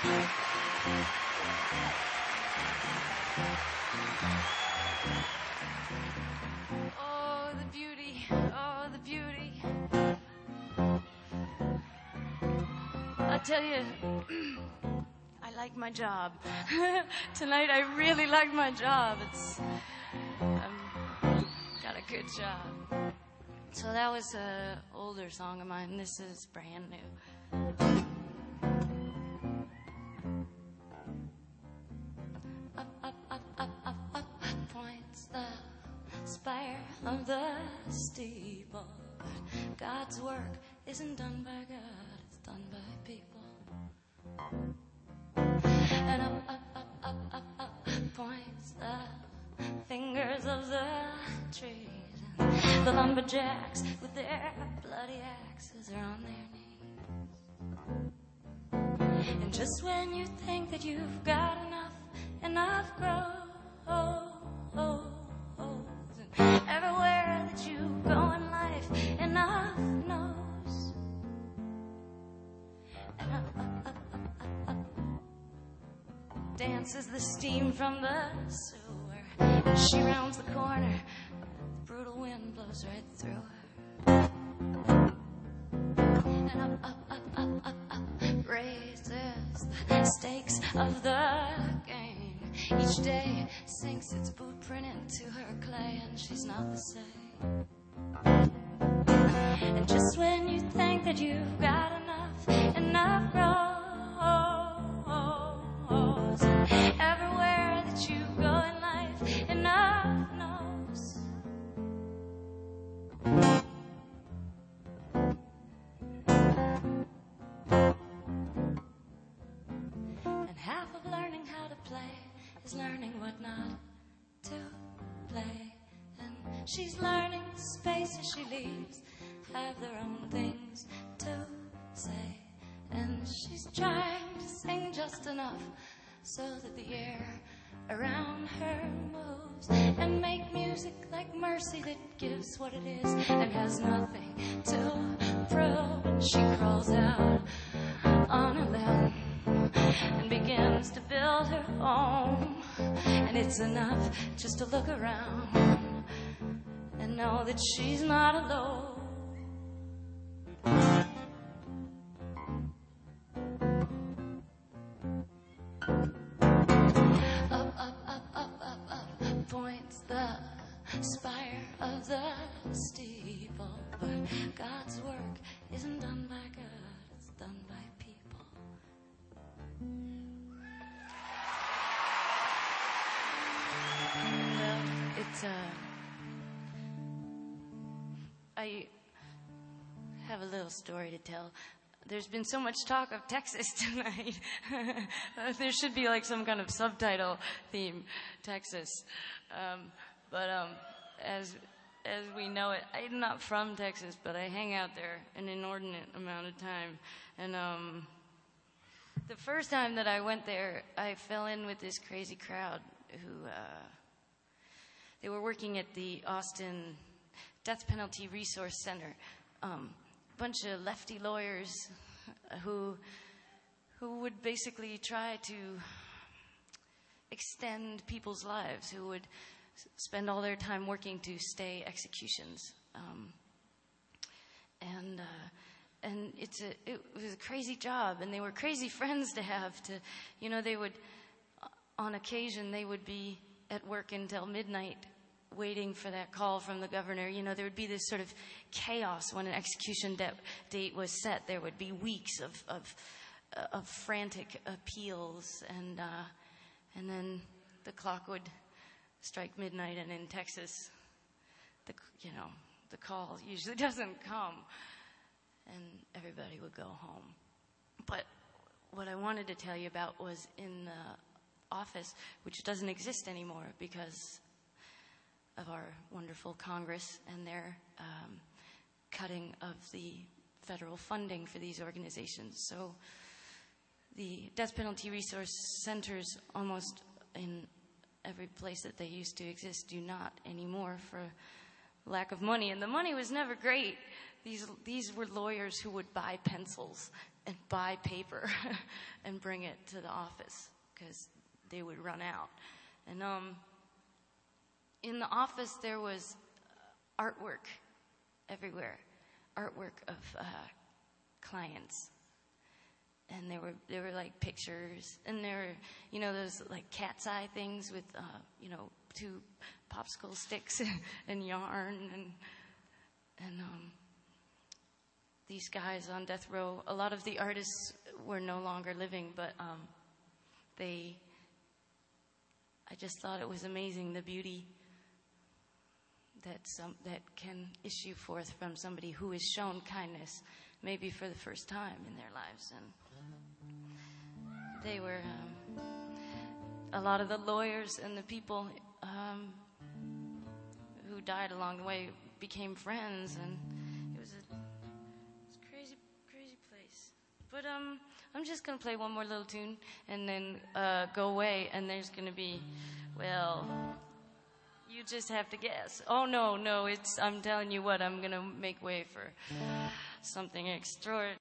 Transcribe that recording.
Oh, the beauty, oh, the beauty. I tell you, I like my job. Tonight I really like my job. Got a good job. So that was an older song of mine. This is brand new. Up, up, up, up, up, up points the spire of the steeple. God's work isn't done by God, it's done by people. And up, up, up, up, up, up points the fingers of the trees. And the lumberjacks with their bloody axes are on their knees. And just when you think that you've got enough grows. And everywhere that you go in life, enough knows. And up, up, up, up, up, up dances the steam from the sewer. And she rounds the corner, the brutal wind blows right through her. And up, up, up, up, up, up raises the stakes of the game. Each day sinks its boot print into her clay, and she's not the same. And just when you think that you've got enough grows. And everywhere that you go in life, enough knows. And half of learning how to play is learning what not to play. And she's learning the spaces she leaves have their own things to say. And she's trying to sing just enough so that the air around her moves, and make music like mercy that gives what it is and has nothing to prove. And she crawls out on a limb and begins to build her home. And it's enough just to look around and know that she's not alone. Up, up, up, up, up, up points the spire of the steeple. But God's work isn't done by God, it's done by people. Well, it's I have a little story to tell. There's been so much talk of Texas tonight. There should be like some kind of subtitle theme, Texas. But as we know it, I'm not from Texas, but I hang out there an inordinate amount of time. And the first time that I went there, I fell in with this crazy crowd who they were working at the Austin Death Penalty Resource Center. Bunch of lefty lawyers who would basically try to extend people's lives, who would spend all their time working to stay executions. And it was a crazy job, and they were crazy friends to have. They would, on occasion, they would be at work until midnight waiting for that call from the governor. There would be this sort of chaos when an execution date was set. There would be weeks of frantic appeals, and then the clock would strike midnight, and in Texas, the call usually doesn't come, and everybody would go home. But what I wanted to tell you about was in the office, which doesn't exist anymore because of our wonderful Congress and their cutting of the federal funding for these organizations. So the death penalty resource centers almost in every place that they used to exist do not anymore for lack of money. And the money was never great. These were lawyers who would buy pencils and buy paper and bring it to the office because they would run out. And in the office there was artwork everywhere, artwork of clients. And there were like pictures, and there were, you know, those like cat's eye things with, you know, 2 popsicle sticks and yarn, and these guys on death row. A lot of the artists were no longer living, but I just thought it was amazing, the beauty that can issue forth from somebody who is shown kindness, maybe for the first time in their lives. And they were, a lot of the lawyers and the people who died along the way became friends, and it was a crazy, crazy place. But I'm just going to play one more little tune and then go away, and there's going to be, well, you just have to guess. Oh, no, I'm telling you what, I'm going to make way for something extraordinary.